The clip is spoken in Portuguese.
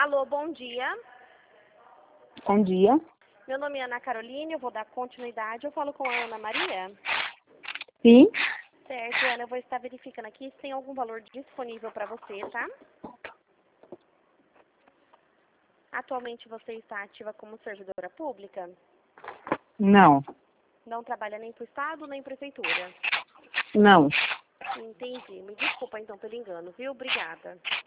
Alô, bom dia. Bom dia. Meu nome é Ana Caroline, eu vou dar continuidade. Eu falo com a Ana Maria. Sim? Certo, Ana, eu vou estar verificando aqui se tem algum valor disponível para você, tá? Atualmente você está ativa como servidora pública? Não. Não trabalha nem para o Estado, nem Prefeitura? Não. Entendi. Me desculpa então pelo engano, viu? Obrigada.